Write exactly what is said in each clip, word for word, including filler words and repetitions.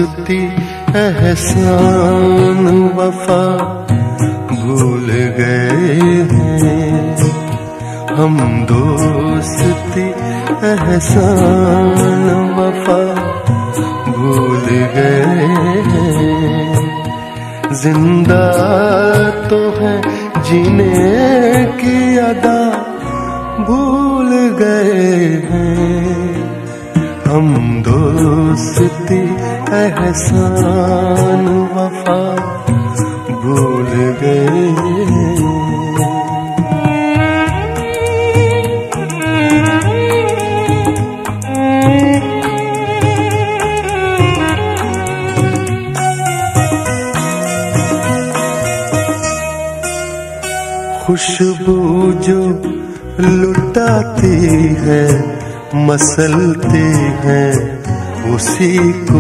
दोस्ती एहसान वफा भूल गए हैं हम। दोस्ती एहसान वफा भूल गए हैं। जिंदा तो है जीने की अदा भूल गए हैं हम। दोस्ती एहसान वफा भूल गए हैं। खुशबू जो लुटाती है मसलते हैं उसी को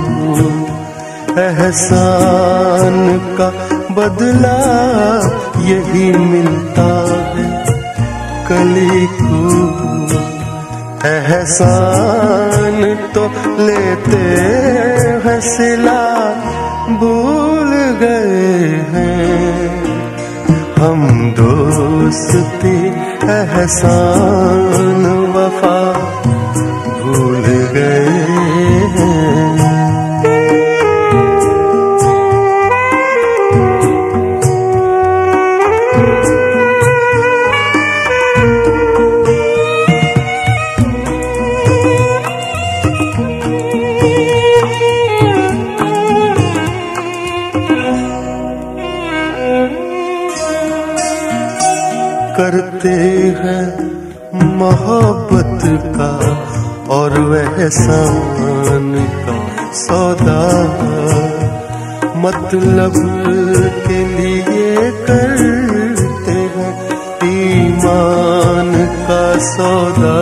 एहसान का बदला यही मिलता है कली को। एहसान तो लेते हैं सिला भूल गए हैं हम। दोस्ती एहसान वफा भूल गए हैं। करते हैं मोहब्बत का और एहसान का सौदा। मतलब के लिए करते हैं ईमान का सौदा।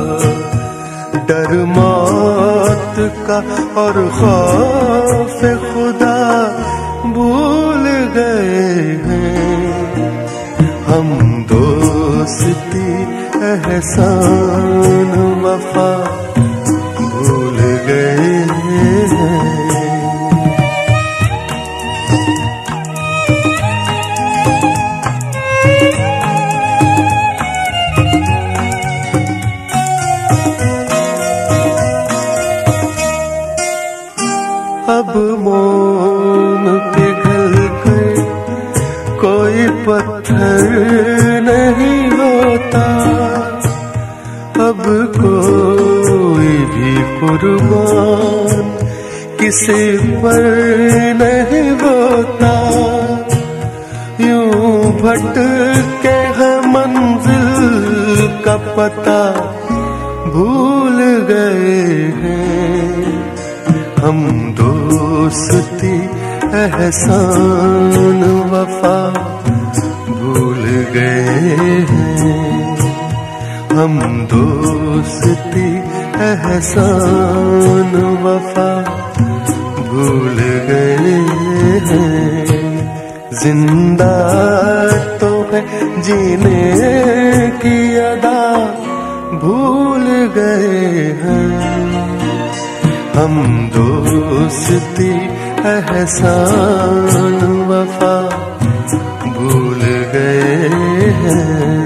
डर मौत का और खौफ खुदा भूल गए हैं हम। दोस्ती एहसान वफा भूल गए हैं। अब मोम पिघल कर कोई पत्थर नहीं होता। अब कोई भी कुर्बान किसी पर नहीं होता। यूं भटके है मंजिल का पता भूल गए हैं हम। दोस्ती एहसान वफा भूल गए हैं हम। दोस्ती एहसान वफा भूल गए हैं। जिंदा तो है जीने की अदा भूल गए हैं हम। दोस्ती एहसान वफा भूल गए हैं।